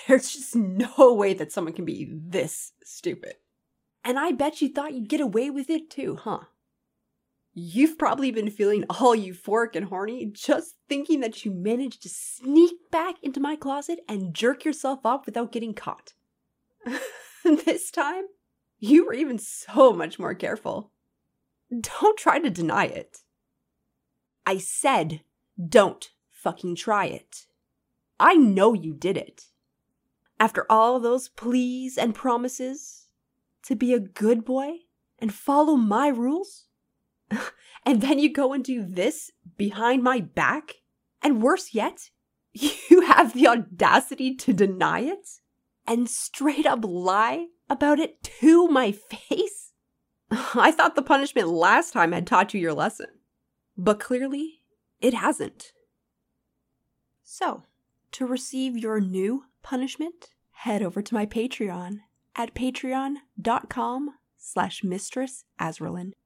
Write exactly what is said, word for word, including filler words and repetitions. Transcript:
There's just no way that someone can be this stupid. And I bet you thought you'd get away with it too, huh? You've probably been feeling all euphoric and horny just thinking that you managed to sneak back into my closet and jerk yourself off without getting caught. This time, you were even so much more careful. Don't try to deny it. I said, don't fucking try it. I know you did it. After all those pleas and promises to be a good boy and follow my rules, and then you go and do this behind my back, and worse yet, you have the audacity to deny it and straight up lie about it to my face? I thought the punishment last time had taught you your lesson, but clearly it hasn't. So, to receive your new punishment, head over to my Patreon at patreon.com slash Mistress Azraelin.